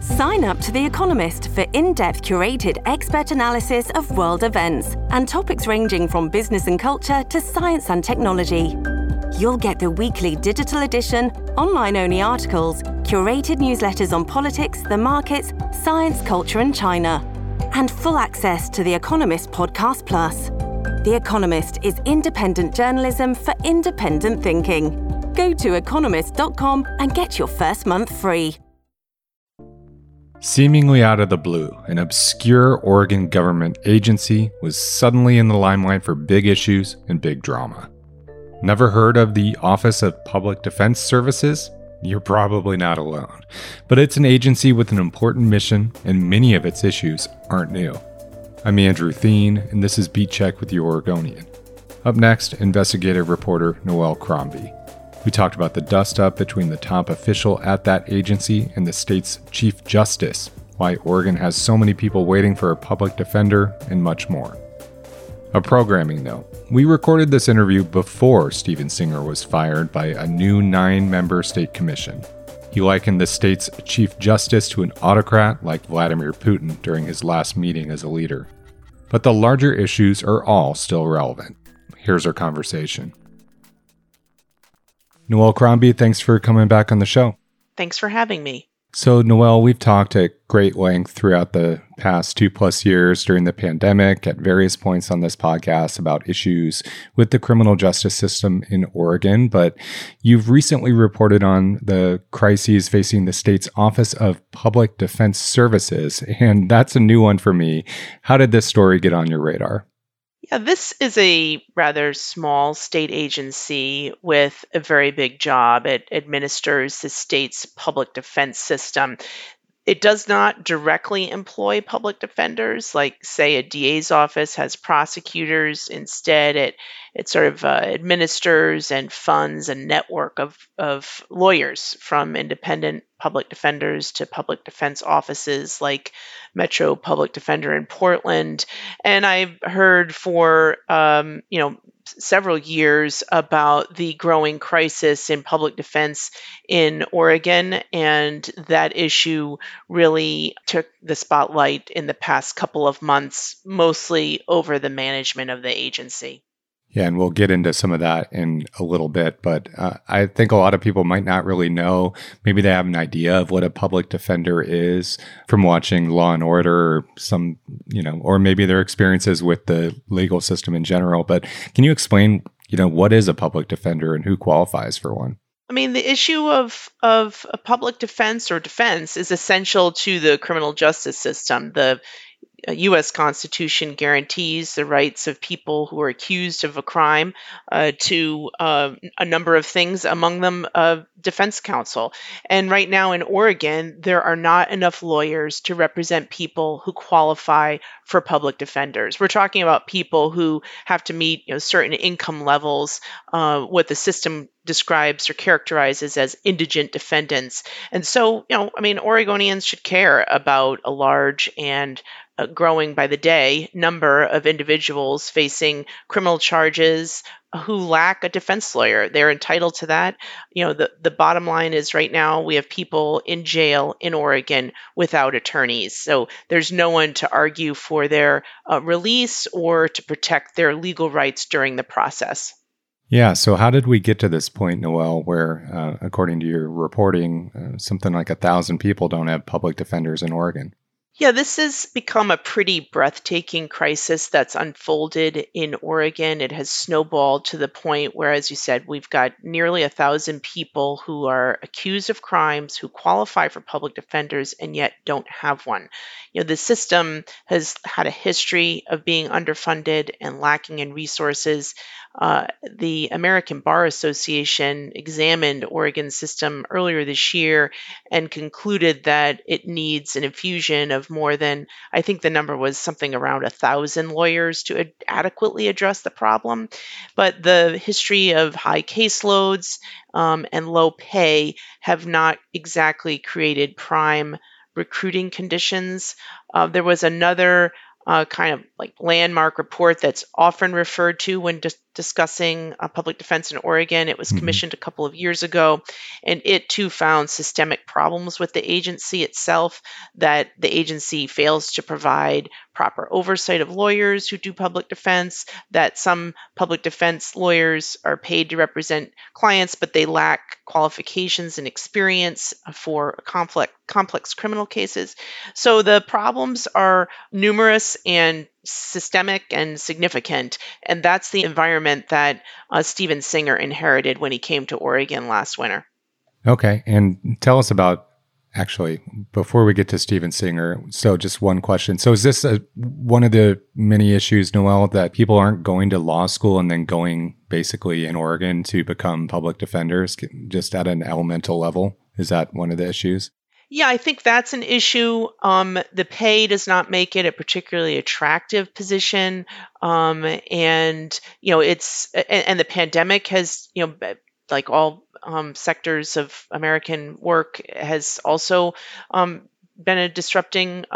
Sign up to The Economist for in-depth curated expert analysis of world events and topics ranging from business and culture to science and technology. You'll get the weekly digital edition, online-only articles, curated newsletters on politics, the markets, science, culture and China, and full access to The Economist Podcast Plus. The Economist is independent journalism for independent thinking. Go to economist.com and get your first month free. Seemingly out of the blue, an obscure Oregon government agency was suddenly in the limelight for big issues and big drama. Never heard of the Office of Public Defense Services? You're probably not alone. But it's an agency with an important mission, and many of its issues aren't new. I'm Andrew Theen, and this is Beat Check with the Oregonian. Up next, investigative reporter Noelle Crombie. We talked about the dust-up between the top official at that agency and the state's chief justice, why Oregon has so many people waiting for a public defender, and much more. A programming note. We recorded this interview before Steven Singer was fired by a new 9-member state commission. He likened the state's chief justice to an autocrat like Vladimir Putin during his last meeting as a leader. But the larger issues are all still relevant. Here's our conversation. Noelle Crombie, thanks for coming back on the show. Thanks for having me. So, Noelle, we've talked at great length throughout the past 2+ years during the pandemic at various points on this podcast about issues with the criminal justice system in Oregon, but you've recently reported on the crises facing the state's Office of Public Defense Services, and that's a new one for me. How did this story get on your radar? Yeah, this is a rather small state agency with a very big job. It administers the state's public defense system. It does not directly employ public defenders, like, say, a DA's office has prosecutors. Instead, it sort of administers and funds a network of lawyers, from independent public defenders to public defense offices like Metro Public Defender in Portland. And I've heard for several years about the growing crisis in public defense in Oregon, and that issue really took the spotlight in the past couple of months, mostly over the management of the agency. Yeah, and we'll get into some of that in a little bit, but I think a lot of people might not really know. Maybe they have an idea of what a public defender is from watching Law and Order or or maybe their experiences with the legal system in general. But can you explain, what is a public defender and who qualifies for one? I mean, the issue of a public defense or defense is essential to the criminal justice system. The U.S. Constitution guarantees the rights of people who are accused of a crime to a number of things, among them defense counsel. And right now in Oregon, there are not enough lawyers to represent people who qualify for public defenders. We're talking about people who have to meet certain income levels, what the system describes or characterizes as indigent defendants. And so, Oregonians should care about a large and growing by the day number of individuals facing criminal charges who lack a defense lawyer. They're entitled to that. The bottom line is right now we have people in jail in Oregon without attorneys. So there's no one to argue for their release or to protect their legal rights during the process. Yeah, so how did we get to this point, Noelle, where, according to your reporting, something like 1,000 people don't have public defenders in Oregon? Yeah, this has become a pretty breathtaking crisis that's unfolded in Oregon. It has snowballed to the point where, as you said, we've got nearly 1,000 people who are accused of crimes, who qualify for public defenders, and yet don't have one. The system has had a history of being underfunded and lacking in resources. The American Bar Association examined Oregon's system earlier this year and concluded that it needs an infusion of more than, I think the number was something around 1,000 lawyers to adequately address the problem. But the history of high caseloads and low pay have not exactly created prime recruiting conditions. There was another kind of like landmark report that's often referred to when discussing public defense in Oregon. It was commissioned a couple of years ago, and it too found systemic problems with the agency itself, that the agency fails to provide proper oversight of lawyers who do public defense, that some public defense lawyers are paid to represent clients, but they lack qualifications and experience for complex criminal cases. So the problems are numerous and systemic and significant, and that's the environment that Steven Singer inherited when he came to Oregon last winter. Okay, and tell us about, actually, before we get to Steven Singer, so just one question. So is this one of the many issues, Noelle, that people aren't going to law school and then going basically in Oregon to become public defenders just at an elemental level? Is that one of the issues? Yeah, I think that's an issue. The pay does not make it a particularly attractive position, and the pandemic has, like all sectors of American work, has also been a disrupting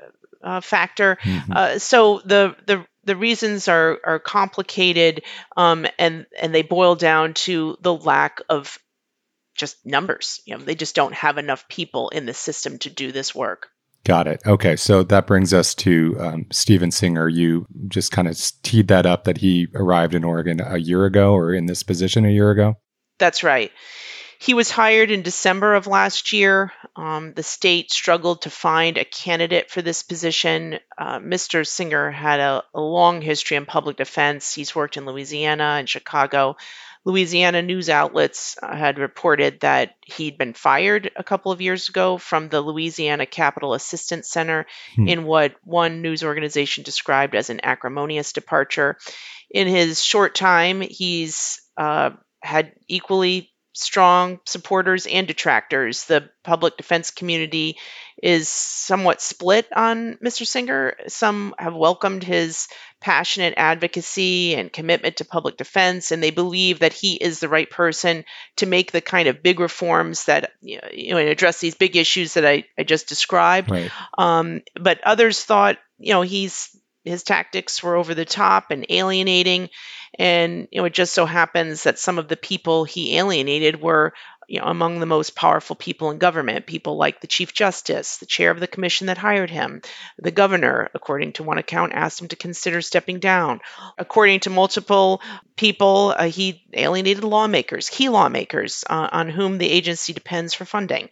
factor. So the reasons are complicated, and they boil down to the lack of just numbers. They just don't have enough people in the system to do this work. Got it. Okay. So that brings us to Steven Singer. You just kind of teed that up, that he arrived in Oregon a year ago, or in this position a year ago? That's right. He was hired in December of last year. The state struggled to find a candidate for this position. Mr. Singer had a long history in public defense. He's worked in Louisiana and Chicago. Louisiana news outlets had reported that he'd been fired a couple of years ago from the Louisiana Capital Assistance Center in what one news organization described as an acrimonious departure. In his short time, he's had equally strong supporters and detractors. The public defense community is somewhat split on Mr. Singer. Some have welcomed his passionate advocacy and commitment to public defense, and they believe that he is the right person to make the kind of big reforms that, and address these big issues that I just described. Right. But others thought, his tactics were over the top and alienating. And it just so happens that some of the people he alienated were among the most powerful people in government, people like the Chief Justice, the chair of the commission that hired him. The governor, according to one account, asked him to consider stepping down. According to multiple people, he alienated lawmakers, key lawmakers, on whom the agency depends for funding.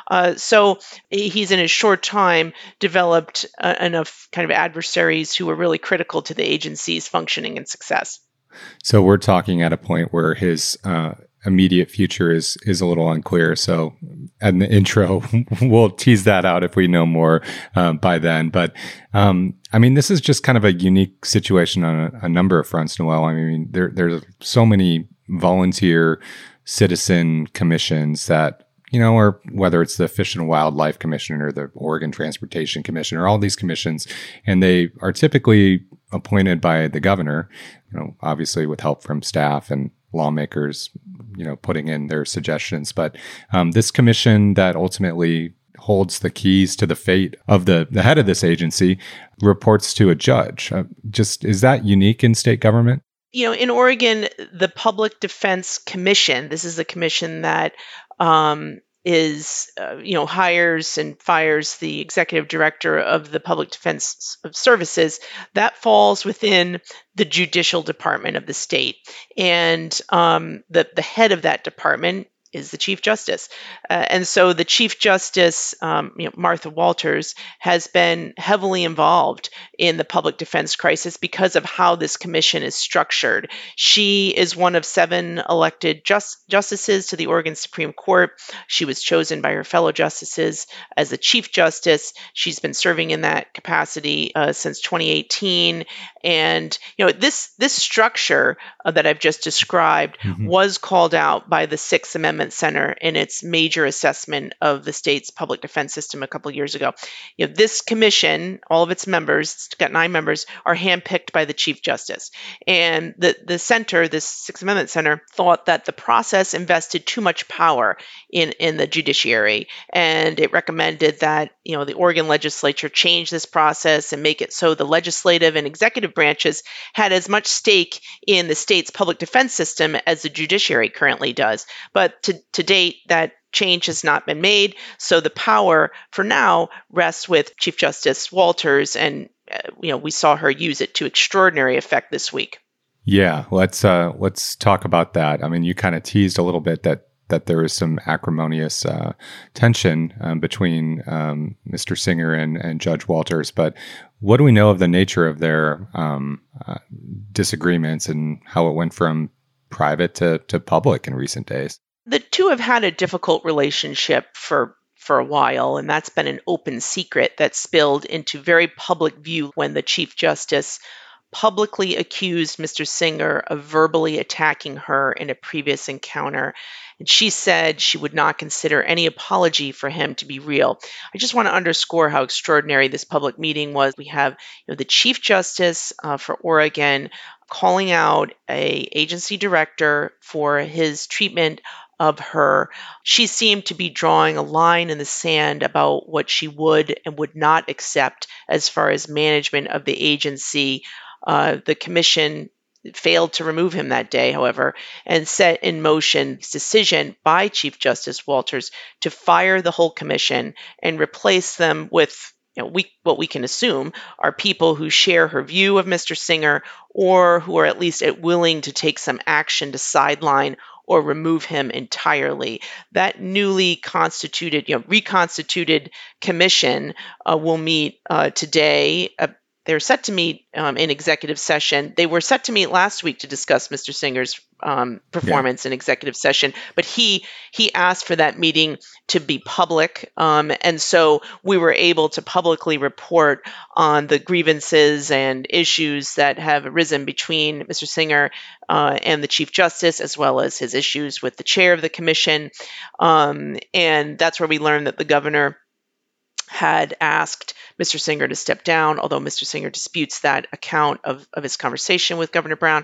So he's, in his short time, developed enough kind of adversaries who were really critical to the agency's functioning and success. So we're talking at a point where his immediate future is a little unclear. So in the intro, we'll tease that out if we know more by then. But this is just kind of a unique situation on a number of fronts, Noelle. There's so many volunteer citizen commissions that, or whether it's the Fish and Wildlife Commission or the Oregon Transportation Commission, or all these commissions, and they are typically appointed by the governor, obviously with help from staff and lawmakers, putting in their suggestions. But this commission that ultimately holds the keys to the fate of the head of this agency reports to a judge. Is that unique in state government? In Oregon, the Public Defense Commission, this is the commission that hires and fires the executive director of the Public Defense Services, that falls within the judicial department of the state. And the head of that department is the Chief Justice. And so the Chief Justice, Martha Walters, has been heavily involved in the public defense crisis because of how this commission is structured. She is one of 7 elected justices to the Oregon Supreme Court. She was chosen by her fellow justices as the Chief Justice. She's been serving in that capacity since 2018. And this structure that I've just described was called out by the Sixth Amendment Amendment Center in its major assessment of the state's public defense system a couple years ago. This commission, all of its members, it's got 9 members, are handpicked by the Chief Justice. And the center, this Sixth Amendment Center, thought that the process invested too much power in the judiciary, and it recommended that the Oregon legislature change this process and make it so the legislative and executive branches had as much stake in the state's public defense system as the judiciary currently does. But to date, that change has not been made. So the power for now rests with Chief Justice Walters, and we saw her use it to extraordinary effect this week. Yeah, let's talk about that. I mean, you kind of teased a little bit that there was some acrimonious tension between Mr. Singer and Judge Walters, but what do we know of the nature of their disagreements and how it went from private to public in recent days? The two have had a difficult relationship for a while, and that's been an open secret that spilled into very public view when the Chief Justice publicly accused Mr. Singer of verbally attacking her in a previous encounter. And she said she would not consider any apology for him to be real. I just want to underscore how extraordinary this public meeting was. We have the Chief Justice for Oregon calling out an agency director for his treatment of her. She seemed to be drawing a line in the sand about what she would and would not accept as far as management of the agency. The commission failed to remove him that day, however, and set in motion this decision by Chief Justice Walters to fire the whole commission and replace them with what we can assume are people who share her view of Mr. Singer, or who are at least willing to take some action to sideline or remove him entirely. That newly reconstituted commission will meet today. They're set to meet in executive session. They were set to meet last week to discuss Mr. Singer's performance in executive session, but he asked for that meeting to be public, and so we were able to publicly report on the grievances and issues that have arisen between Mr. Singer and the Chief Justice, as well as his issues with the chair of the commission, and that's where we learned that the governor had asked Mr. Singer to step down, although Mr. Singer disputes that account of his conversation with Governor Brown.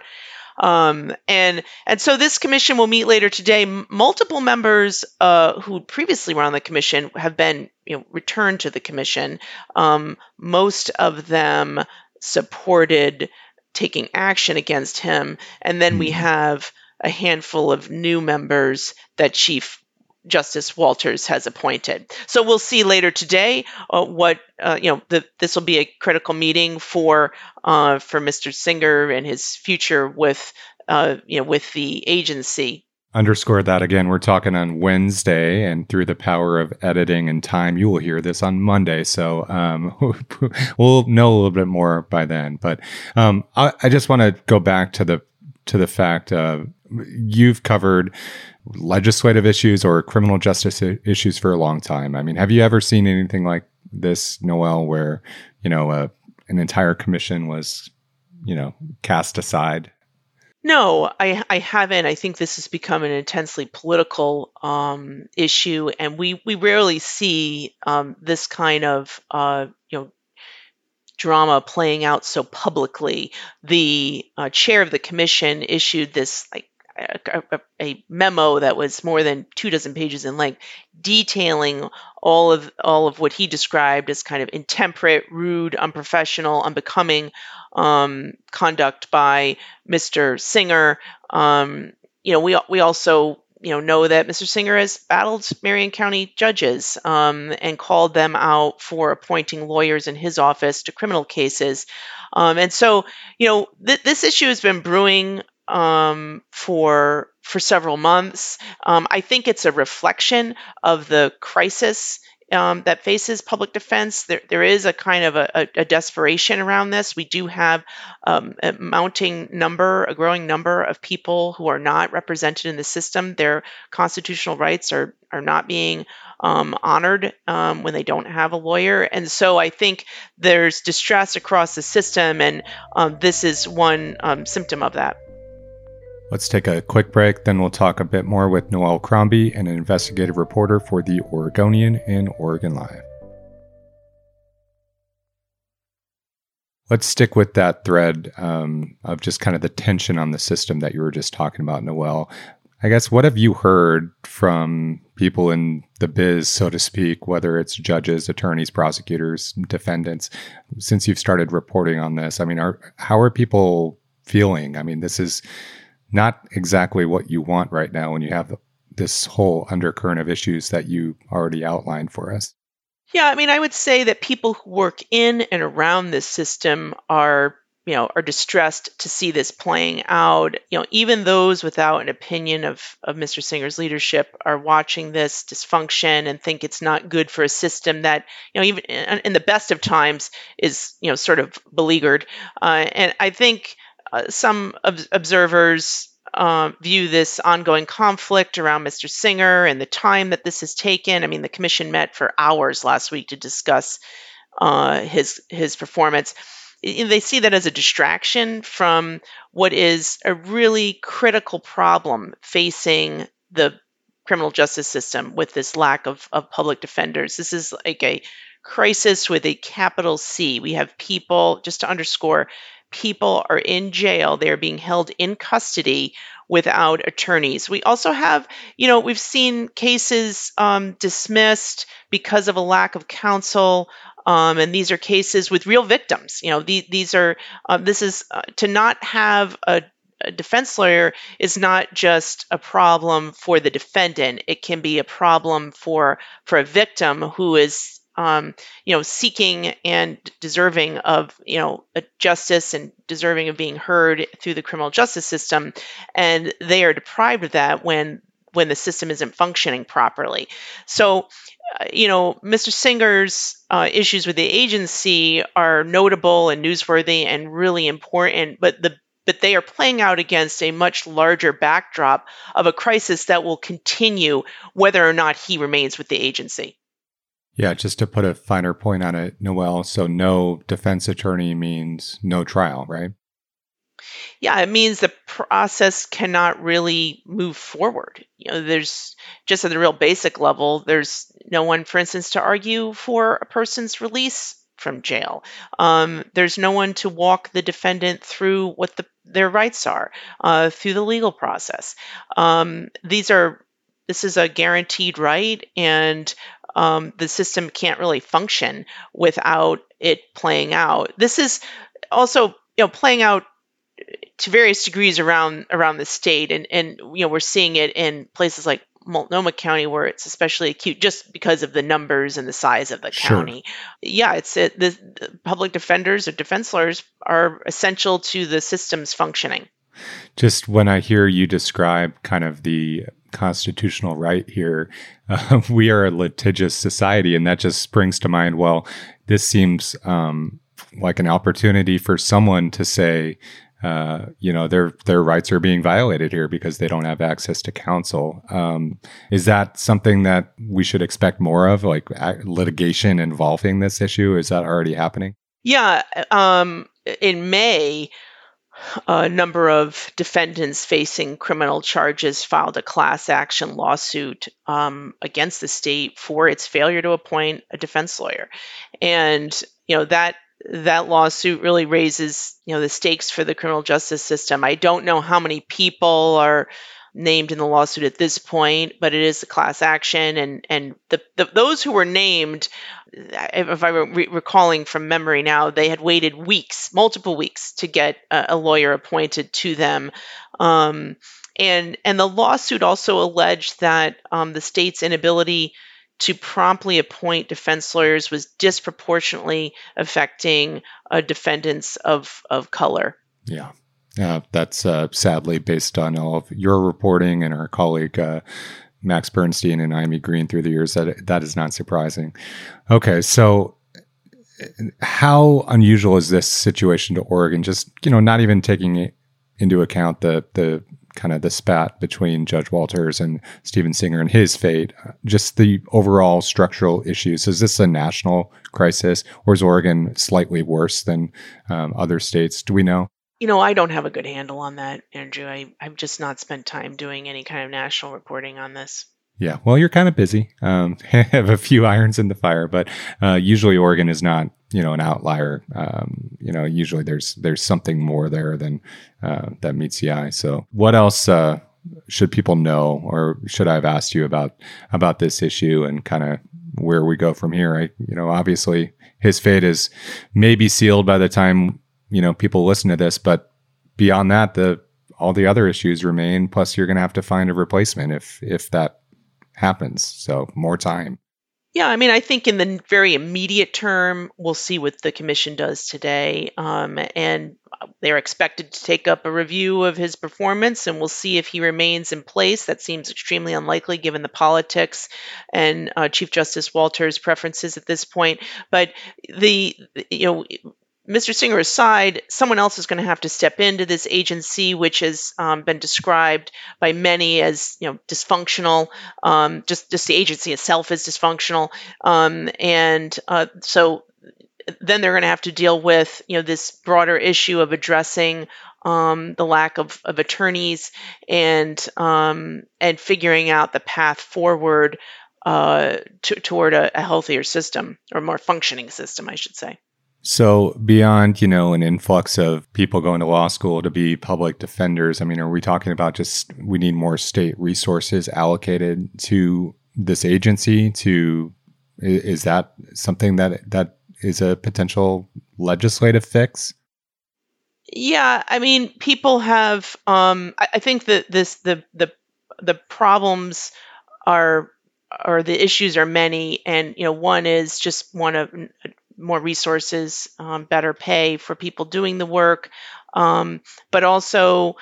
And so this commission will meet later today. Multiple members who previously were on the commission have been returned to the commission. Most of them supported taking action against him. And then we have a handful of new members that Chief Justice Walters has appointed. So we'll see later today this will be a critical meeting for Mr. Singer and his future with the agency. Underscore that again. We're talking on Wednesday, and through the power of editing and time, you will hear this on Monday. So we'll know a little bit more by then. But I just want to go back to the fact of you've covered legislative issues or criminal justice issues for a long time. I mean, have you ever seen anything like this, Noelle, where, an entire commission was, cast aside? No, I haven't. I think this has become an intensely political issue, and we rarely see this kind of, drama playing out so publicly. The chair of the commission issued this a memo that was more than 24 pages in length, detailing all of what he described as kind of intemperate, rude, unprofessional, unbecoming conduct by Mr. Singer. We also know that Mr. Singer has battled Marion County judges and called them out for appointing lawyers in his office to criminal cases. And so, this issue has been brewing for several months. I think it's a reflection of the crisis that faces public defense. There is a kind of a desperation around this. We do have a growing number of people who are not represented in the system. Their constitutional rights are not being honored when they don't have a lawyer. And so I think there's distress across the system, and this is one symptom of that. Let's take a quick break, then we'll talk a bit more with Noelle Crombie, an investigative reporter for The Oregonian and Oregon Live. Let's stick with that thread of just kind of the tension on the system that you were just talking about, Noelle. I guess, what have you heard from people in the biz, so to speak, whether it's judges, attorneys, prosecutors, defendants, since you've started reporting on this? I mean, how are people feeling? I mean, this is not exactly what you want right now when you have this whole undercurrent of issues that you already outlined for us. Yeah, I mean, I would say that people who work in and around this system are distressed to see this playing out. Even those without an opinion of Mr. Singer's leadership are watching this dysfunction and think it's not good for a system that, even in the best of times is, sort of beleaguered. And I think some observers view this ongoing conflict around Mr. Singer and the time that this has taken. I mean, the commission met for hours last week to discuss his performance. They see that as a distraction from what is a really critical problem facing the criminal justice system with this lack of public defenders. This is like a crisis with a capital C. We have people, just to underscore, people are in jail. They are being held in custody without attorneys. We also have, we've seen cases dismissed because of a lack of counsel. And these are cases with real victims. This is to not have a defense lawyer is not just a problem for the defendant. It can be a problem for a victim who is seeking and deserving of, a justice and deserving of being heard through the criminal justice system. And they are deprived of that when the system isn't functioning properly. So, Mr. Singer's issues with the agency are notable and newsworthy and really important, but they are playing out against a much larger backdrop of a crisis that will continue whether or not he remains with the agency. Yeah, just to put a finer point on it, Noelle, so no defense attorney means no trial, right? Yeah, it means the process cannot really move forward. There's just at the real basic level, there's no one, for instance, to argue for a person's release from jail. There's no one to walk the defendant through what their rights are through the legal process. This is a guaranteed right, and the system can't really function without it playing out. This is also, playing out to various degrees around the state, and we're seeing it in places like Multnomah County, where it's especially acute just because of the numbers and the size of the county. Sure. Yeah, the public defenders or defense lawyers are essential to the system's functioning. Just when I hear you describe kind of the constitutional right here, we are a litigious society, and that just springs to mind. Well, this seems like an opportunity for someone to say, their rights are being violated here because they don't have access to counsel. Is that something that we should expect more of, like litigation involving this issue? Is that already happening? Yeah. In May, a number of defendants facing criminal charges filed a class action lawsuit against the state for its failure to appoint a defense lawyer. And, that lawsuit really raises, the stakes for the criminal justice system. I don't know how many people are named in the lawsuit at this point, but it is a class action. And those who were named, if I'm recalling from memory now, they had waited multiple weeks to get a lawyer appointed to them. And the lawsuit also alleged that the state's inability to promptly appoint defense lawyers was disproportionately affecting defendants of color. Yeah. That's sadly based on all of your reporting and our colleague Max Bernstein and Amy Green through the years. That is not surprising. Okay, so how unusual is this situation to Oregon? Just, not even taking into account the kind of the spat between Judge Walters and Steven Singer and his fate, just the overall structural issues. Is this a national crisis, or is Oregon slightly worse than other states? Do we know? I don't have a good handle on that, Andrew. I've just not spent time doing any kind of national reporting on this. Yeah, well, you're kind of busy. Have a few irons in the fire, but usually Oregon is not, an outlier. Usually there's something more there than that meets the eye. So, what else should people know, or should I have asked you about this issue and kind of where we go from here? Obviously his fate is maybe sealed by the time people listen to this, but beyond that, all the other issues remain. Plus, you're going to have to find a replacement if that happens. So more time. Yeah, I think in the very immediate term, we'll see what the commission does today. And they're expected to take up a review of his performance, and we'll see if he remains in place. That seems extremely unlikely given the politics and Chief Justice Walter's preferences at this point. But Mr. Singer aside, someone else is going to have to step into this agency, which has been described by many as dysfunctional. Just the agency itself is dysfunctional, so then they're going to have to deal with this broader issue of addressing the lack of attorneys and figuring out the path forward toward a healthier system, or more functioning system, I should say. So beyond, an influx of people going to law school to be public defenders, are we talking about just we need more state resources allocated to this agency? Is that something that is a potential legislative fix? Yeah, people have. I think that the problems or the issues are many, and one is just one of more resources, better pay for people doing the work, but also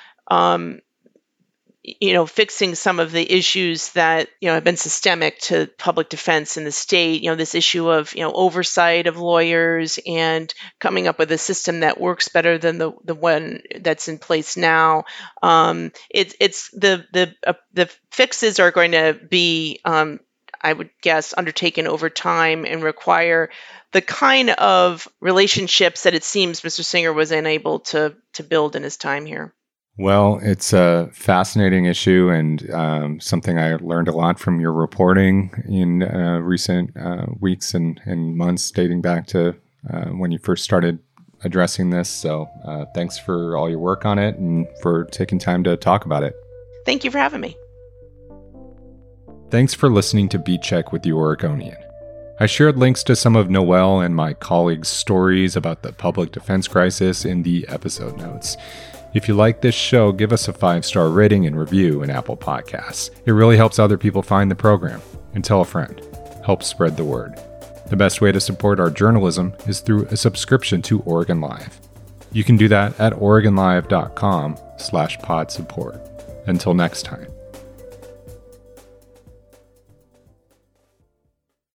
fixing some of the issues that have been systemic to public defense in the state. This issue of oversight of lawyers and coming up with a system that works better than the one that's in place now. It's the fixes are going to be, I would guess, undertaken over time and require the kind of relationships that it seems Mr. Singer was unable to build in his time here. Well, it's a fascinating issue and something I learned a lot from your reporting in recent weeks and months dating back to when you first started addressing this. So thanks for all your work on it and for taking time to talk about it. Thank you for having me. Thanks for listening to Beat Check with the Oregonian. I shared links to some of Noel and my colleagues' stories about the public defense crisis in the episode notes. If you like this show, give us a 5-star rating and review in Apple Podcasts. It really helps other people find the program. And tell a friend. Help spread the word. The best way to support our journalism is through a subscription to Oregon Live. You can do that at OregonLive.com/pod support. Until next time.